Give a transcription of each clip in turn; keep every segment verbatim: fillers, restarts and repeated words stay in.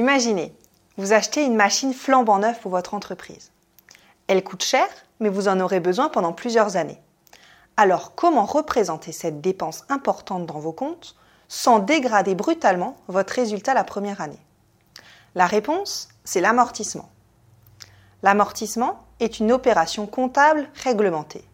Imaginez, vous achetez une machine flambant neuve pour votre entreprise. Elle coûte cher, mais vous en aurez besoin pendant plusieurs années. Alors, comment représenter cette dépense importante dans vos comptes sans dégrader brutalement votre résultat la première année? La réponse, c'est l'amortissement. L'amortissement est une opération comptable réglementée.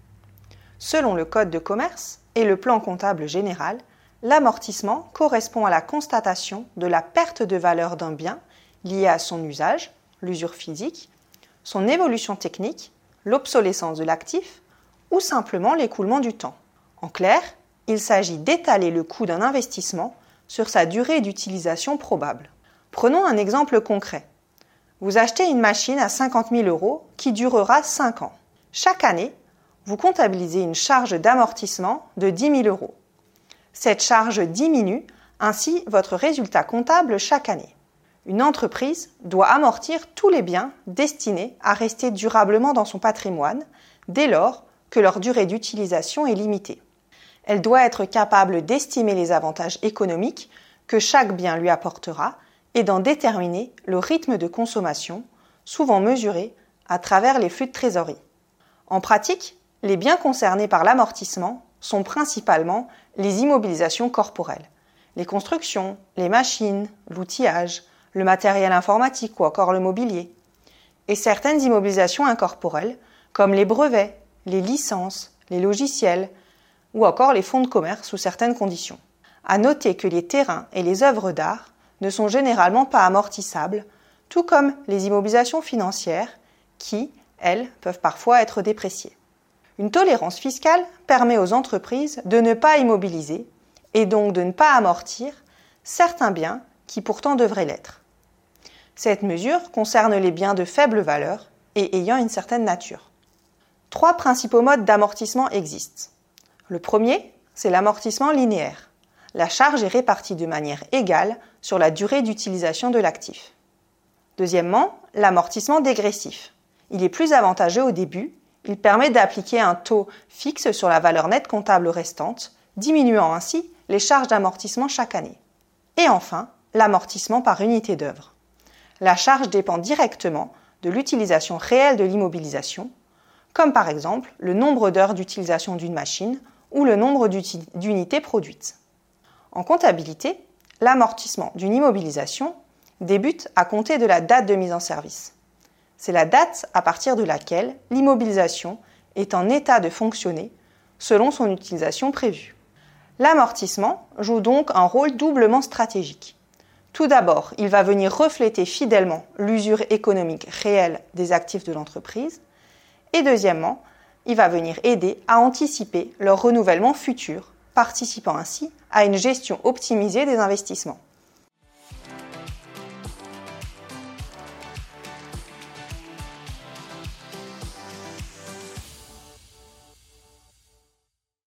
Selon le Code de commerce et le plan comptable général, l'amortissement correspond à la constatation de la perte de valeur d'un bien liée à son usage, l'usure physique, son évolution technique, l'obsolescence de l'actif ou simplement l'écoulement du temps. En clair, il s'agit d'étaler le coût d'un investissement sur sa durée d'utilisation probable. Prenons un exemple concret. Vous achetez une machine à cinquante mille euros qui durera cinq ans. Chaque année, vous comptabilisez une charge d'amortissement de dix mille euros. Cette charge diminue ainsi votre résultat comptable chaque année. Une entreprise doit amortir tous les biens destinés à rester durablement dans son patrimoine dès lors que leur durée d'utilisation est limitée. Elle doit être capable d'estimer les avantages économiques que chaque bien lui apportera et d'en déterminer le rythme de consommation, souvent mesuré à travers les flux de trésorerie. En pratique, les biens concernés par l'amortissement sont principalement les immobilisations corporelles, les constructions, les machines, l'outillage, le matériel informatique ou encore le mobilier, et certaines immobilisations incorporelles comme les brevets, les licences, les logiciels ou encore les fonds de commerce sous certaines conditions. À noter que les terrains et les œuvres d'art ne sont généralement pas amortissables, tout comme les immobilisations financières qui, elles, peuvent parfois être dépréciées. Une tolérance fiscale permet aux entreprises de ne pas immobiliser et donc de ne pas amortir certains biens qui pourtant devraient l'être. Cette mesure concerne les biens de faible valeur et ayant une certaine nature. Trois principaux modes d'amortissement existent. Le premier, c'est l'amortissement linéaire. La charge est répartie de manière égale sur la durée d'utilisation de l'actif. Deuxièmement, l'amortissement dégressif. Il est plus avantageux au début. Il permet d'appliquer un taux fixe sur la valeur nette comptable restante, diminuant ainsi les charges d'amortissement chaque année. Et enfin, l'amortissement par unité d'œuvre. La charge dépend directement de l'utilisation réelle de l'immobilisation, comme par exemple le nombre d'heures d'utilisation d'une machine ou le nombre d'unités produites. En comptabilité, l'amortissement d'une immobilisation débute à compter de la date de mise en service. C'est la date à partir de laquelle l'immobilisation est en état de fonctionner selon son utilisation prévue. L'amortissement joue donc un rôle doublement stratégique. Tout d'abord, il va venir refléter fidèlement l'usure économique réelle des actifs de l'entreprise et deuxièmement, il va venir aider à anticiper leur renouvellement futur, participant ainsi à une gestion optimisée des investissements.